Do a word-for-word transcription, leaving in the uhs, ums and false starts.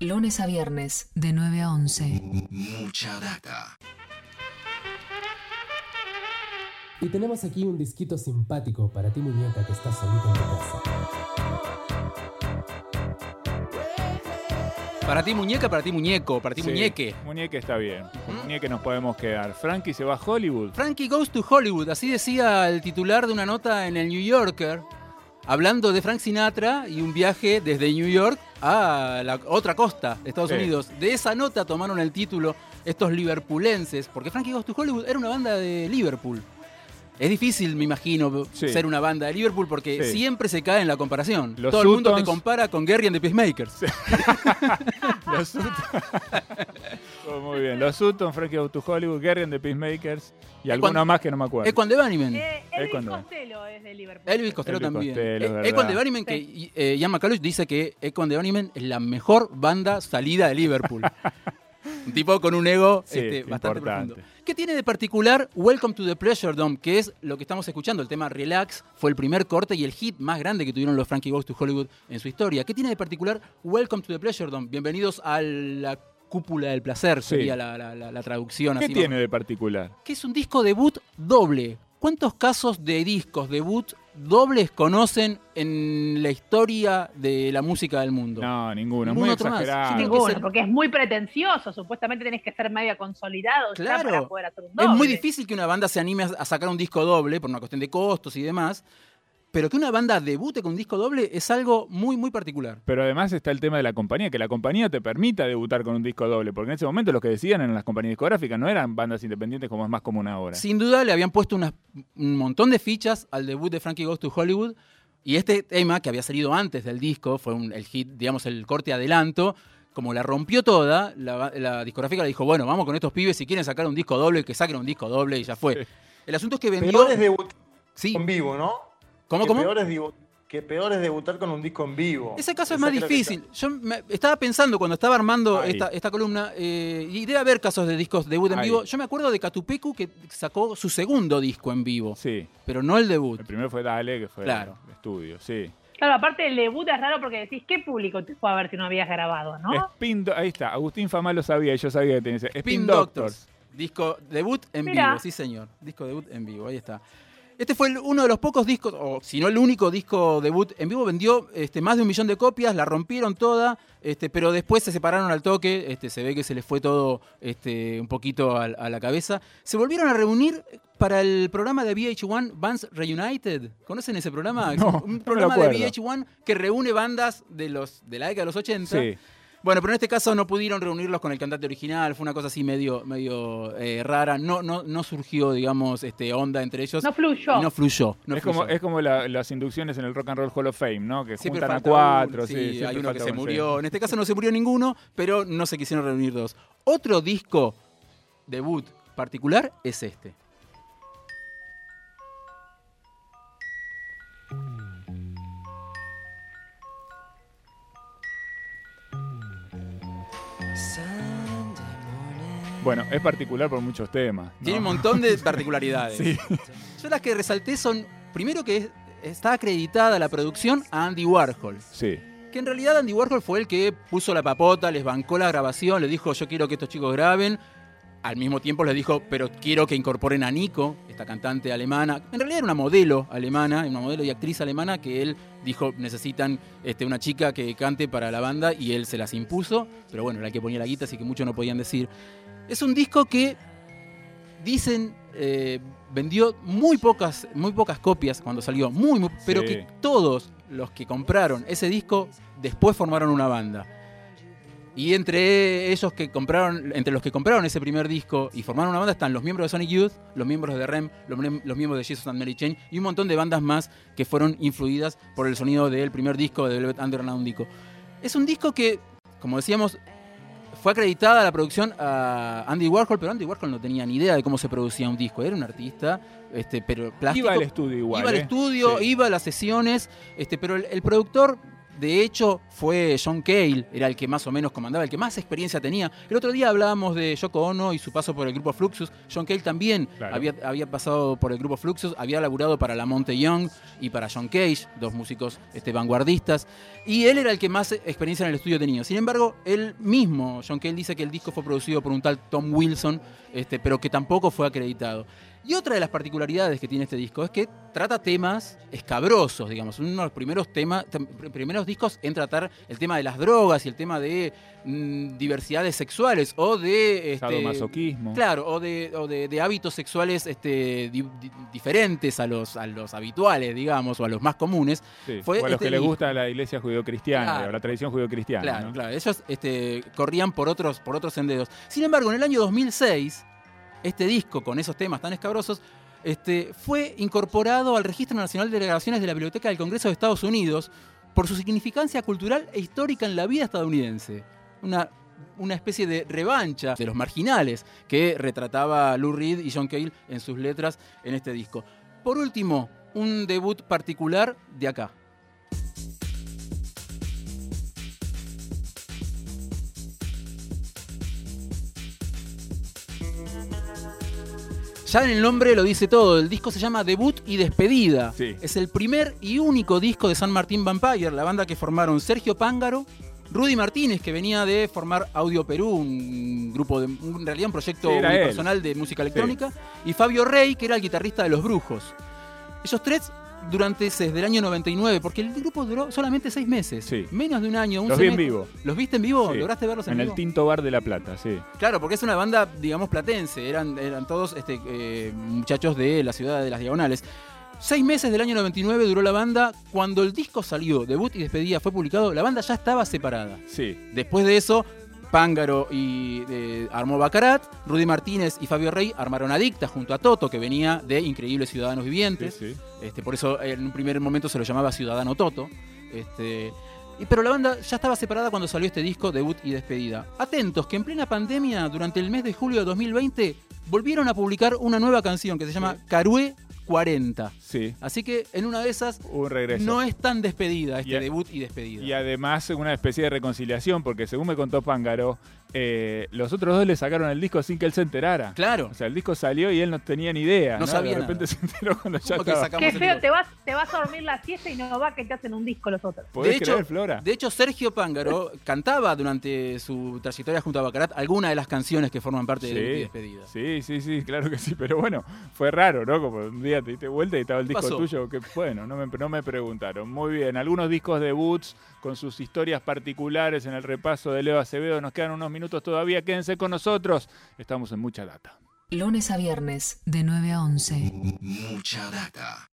Lunes a viernes, de nueve a once. Mucha data. Y tenemos aquí un disquito simpático para ti, muñeca, que estás solita en tu casa. Para ti muñeca, para ti muñeco, para ti Sí, muñeque. Muñeque está bien. Con muñeque nos podemos quedar. Frankie se va a Hollywood. Frankie Goes to Hollywood, así decía el titular de una nota en el New Yorker, hablando de Frank Sinatra y un viaje desde New York a la otra costa de Estados Sí. Unidos. De esa nota tomaron el título estos liverpulenses, porque Frankie Goes to Hollywood era una banda de Liverpool. Es difícil, me imagino, Sí. ser una banda de Liverpool porque Sí. siempre se cae en la comparación. Los Todo el mundo te Sutons- compara con Gary and the Peacemakers. Los Sutton. Oh, muy bien. Los Sutton, Frankie Goes to Hollywood, Gary and the Peacemakers y alguno cuando- más que no me acuerdo. Equan de Bunnymen. Eh, Es Elvis cuando- Costello es de Liverpool. Elvis Costello Elvis también. Costello, es Eh, verdad. Equan de Bunnymen, que eh, Ian McCulloch dice que Equan de Bunnymen es la mejor banda salida de Liverpool. Un tipo con un ego Sí, este, bastante importante. profundo. ¿Qué tiene de particular Welcome to the Pleasure Dome? Que es lo que estamos escuchando. El tema Relax fue el primer corte y el hit más grande que tuvieron los Frankie Goes to Hollywood en su historia. ¿Qué tiene de particular Welcome to the Pleasure Dome? Bienvenidos a la cúpula del placer, Sí. sería la, la- la- la traducción. ¿Qué así, tiene de particular? que es un disco debut doble. ¿Cuántos casos de discos debut dobles conocen en la historia de la música del mundo? No, ninguno. Ningún Muy otro más. exagerado. Sí, tiene que Ninguno, ser- porque es muy pretencioso. Supuestamente tenés que ser medio consolidado ya Claro. para poder hacer un Es doble. muy difícil que una banda se anime a a sacar un disco doble por una cuestión de costos y demás, pero que una banda debute con un disco doble es algo muy, muy particular. Pero además está el tema de la compañía, que la compañía te permita debutar con un disco doble, porque en ese momento los que decían en las compañías discográficas no eran bandas independientes como es más común ahora. Sin duda le habían puesto unas- un montón de fichas al debut de Frankie Goes to Hollywood, y este tema, que había salido antes del disco, fue un- el hit, digamos, el corte adelanto. Como la rompió toda, la, la discográfica le dijo, bueno, vamos con estos pibes, si quieren sacar un disco doble, que saquen un disco doble y ya fue. El asunto es que vendió... Peor es debutar Sí. en vivo, ¿no? ¿Cómo, que cómo? Peor es, dibu- que peor es debutar con un disco en vivo. Ese caso es Esa más creo que difícil. Yo me- estaba pensando cuando estaba armando Ahí. esta, esta columna, eh, y debe haber casos de discos debut en Ahí. vivo. Yo me acuerdo de Catupecu, que sacó su segundo disco en vivo, Sí. pero no el debut. El primero fue Dale, que fue Claro. el estudio, sí. Claro, aparte el debut es raro porque decís, ¿qué público te fue a ver si no habías grabado, no? Spin Do- ahí está, Agustín Famá lo sabía, yo sabía que tenía ese. Spin, Spin Doctors. Doctors. Disco debut en Mirá. vivo, sí señor. Disco debut en vivo, ahí está. Este fue el- uno de los pocos discos, o si no el único disco debut en vivo, vendió este, más de un millón de copias, la rompieron toda, este, pero después se separaron al toque, este, se ve que se les fue todo este, un poquito a, a la cabeza. Se volvieron a reunir para el programa de V H uno, Bands Reunited. ¿Conocen ese programa? No, un no me programa de acuerdo. V H uno que reúne bandas de, los, de la década de los ochenta. Sí. Bueno, pero en este caso no pudieron reunirlos con el cantante original, fue una cosa así medio, medio eh, rara, no, no, no surgió, digamos, este, onda entre ellos. No fluyó. Y no fluyó. No es, fluyó. como, es como la- las inducciones en el Rock and Roll Hall of Fame, ¿no? Que Siempre juntan a falta cuatro. uno, sí, sí, siempre hay uno que falta se uno, sí. murió. En este caso no se murió ninguno, pero no se quisieron reunir dos. Otro disco debut particular es este. Bueno, es particular por muchos temas. ¿no? Tiene un montón de particularidades. Sí. Yo las que resalté son, primero que es- está acreditada la producción a Andy Warhol. Sí. Que en realidad Andy Warhol fue el que puso la papota, les bancó la grabación, les dijo yo quiero que estos chicos graben. Al mismo tiempo les dijo, pero quiero que incorporen a Nico, esta cantante alemana. En realidad era una modelo alemana, una modelo y actriz alemana que él dijo necesitan este, una chica que cante para la banda y él se las impuso. Pero bueno, era el que ponía la guita, así que muchos no podían decir. Es un disco que dicen eh, vendió muy pocas, muy pocas copias cuando salió, muy, muy- pero Sí. que todos los que compraron ese disco después formaron una banda. Y entre ellos que compraron, entre los que compraron ese primer disco y formaron una banda están los miembros de Sonic Youth, los miembros de R E M, los, mem- los miembros de Jesus and Mary Chain y un montón de bandas más que fueron influidas por el sonido del primer disco de Velvet Underground. Es un disco que, como decíamos, fue acreditada la producción a Andy Warhol, pero Andy Warhol no tenía ni idea de cómo se producía un disco. Era un artista, este, pero plástico. Iba al estudio igual. Iba al ¿eh? estudio, Sí. iba a las sesiones, este, pero el, el productor de hecho, fue John Cale, era el que más o menos comandaba, el que más experiencia tenía. El otro día hablábamos de Yoko Ono y su paso por el grupo Fluxus. John Cale también Claro. había, había pasado por el grupo Fluxus, había laburado para Lamonte Young y para John Cage, dos músicos este, vanguardistas. Y él era el que más experiencia en el estudio tenía. Sin embargo, él mismo, John Cale, dice que el disco fue producido por un tal Tom Wilson, este, pero que tampoco fue acreditado. Y otra de las particularidades que tiene este disco es que trata temas escabrosos, digamos. Uno de los primeros temas, tem- primeros discos en tratar el tema de las drogas y el tema de mm, diversidades sexuales o de este, Sadomasoquismo. claro, o de, o de, de hábitos sexuales este, di- di- diferentes a los, a los habituales, digamos, o a los más comunes. Sí, Fue o a los este que les disco. gusta la iglesia judeocristiana, Claro. o la tradición judeocristiana. Claro, ¿no? claro. Ellos este, corrían por otros, por otros senderos. Sin embargo, en el año dos mil seis, este disco con esos temas tan escabrosos este, fue incorporado al Registro Nacional de Grabaciones de la Biblioteca del Congreso de Estados Unidos por su significancia cultural e histórica en la vida estadounidense. Una, una especie de revancha de los marginales que retrataba Lou Reed y John Cale en sus letras en este disco. Por último, un debut particular de acá. Ya en el nombre lo dice todo, el disco se llama Debut y Despedida. Sí. Es el primer y único disco de San Martín Vampire, la banda que formaron Sergio Pángaro, Rudy Martínez, que venía de formar Audio Perú, un grupo de, en realidad un proyecto Sí, era él. personal de música electrónica, y Fabio Rey, que era el guitarrista de Los Brujos. Ellos tres durante desde el año noventa y nueve, porque el grupo duró solamente seis meses, Sí. menos de un año. Un Los vi en semestre. vivo. ¿Los viste en vivo? Sí. ¿Lograste verlos en, En vivo? el Tinto Bar de La Plata, sí. Claro, porque es una banda, digamos, platense. Eran, eran todos este, eh, muchachos de la ciudad de Las Diagonales. Seis meses del año noventa y nueve duró la banda. Cuando el disco salió, Debut y Despedida, fue publicado, la banda ya estaba separada. Sí. Después de eso, Pángaro y, eh, armó Baccarat, Rudy Martínez y Fabio Rey armaron Adicta junto a Toto, que venía de Increíbles Ciudadanos Vivientes. Sí, sí. Este, por eso en un primer momento se lo llamaba Ciudadano Toto. Este, y, pero la banda ya estaba separada cuando salió este disco, Debut y Despedida. Atentos, que en plena pandemia, durante el mes de julio de dos mil veinte, volvieron a publicar una nueva canción que se llama Carué cuarenta. Sí. Así que en una de esas Un regreso. no es tan despedida este Y a- debut y despedida. Y además una especie de reconciliación, porque según me contó Pángaro, eh, los otros dos le sacaron el disco sin que él se enterara. Claro. O sea, el disco salió y él no tenía ni idea. No ¿no? sabía De repente nada. se enteró cuando ya ¿Cómo que estaba. sacamos Qué el feo, disco? te vas, te vas a dormir la siesta y no va que te hacen un disco los otros. ¿Podés De hecho- creer, Flora? De hecho, Sergio Pángaro cantaba durante su trayectoria junto a Baccarat algunas de las canciones que forman parte de Debut y Despedida. Sí, sí, sí, claro que sí. Pero bueno, fue raro, ¿no? Como un día te diste vuelta y estaba el disco pasó? tuyo. Que bueno, no me, no me preguntaron. Muy bien, algunos discos debuts con sus historias particulares en el repaso de Leo Acevedo. Nos quedan unos minutos todavía. Quédense con nosotros. Estamos en Mucha Data. Lunes a viernes, de nueve a once. Mucha data.